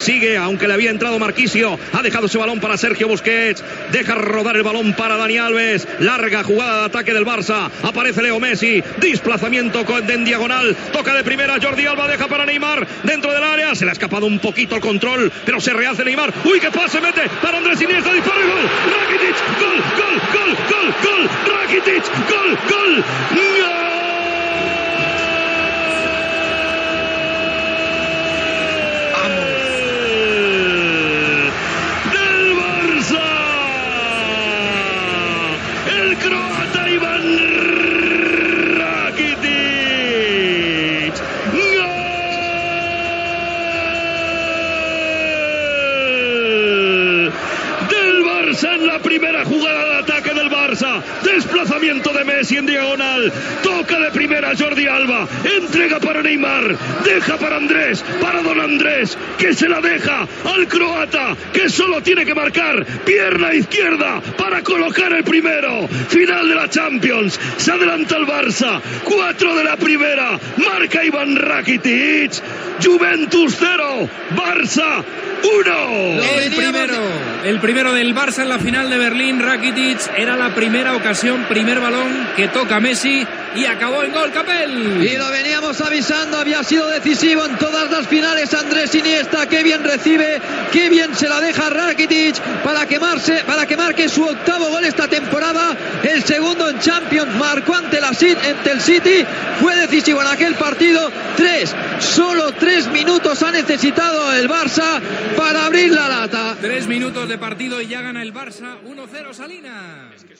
Sigue, aunque le había entrado Marquisio. Ha dejado ese balón para Sergio Busquets. Deja rodar el balón para Dani Alves. Larga jugada de ataque del Barça. Aparece Leo Messi. Desplazamiento en diagonal. Toca de primera Jordi Alba. Deja para Neymar dentro del área. Se le ha escapado un poquito el control, pero se rehace Neymar. ¡Uy, qué pase! Mete para Andrés Iniesta. Dispara y gol. Rakitic. Gol, gol, gol, gol, gol. Rakitic. Gol, gol. ¡Gol! Croata Ivan Rakitic. ¡Gol! Del Barça en la primera jugada de ataque del Barça. Desplazamiento de Messi en diagonal. Toca de primera Jordi Alba. Entrega para Neymar. Deja para Andrés. Para Don Andrés, que se la deja al croata, que solo tiene que marcar pierna izquierda para colocar el primero. Final de la Champions. Se adelanta el Barça. 4 de la primera. Marca Ivan Rakitic. Juventus 0. Barça 1. El primero del Barça en la final de Berlín. Rakitic, era la primera ocasión, primer balón que toca Messi y acabó en gol, Capel. Y lo veníamos avisando, había sido decisivo en todas las finales Andrés Iniesta. Qué bien recibe, qué bien se la deja Rakitic para que marque su octavo gol esta temporada. El segundo en Champions, marcó ante el City, fue decisivo en aquel partido. Solo 3 minutos ha necesitado el Barça para abrir la lata. 3 minutos de partido y ya gana el Barça 1-0 Salinas.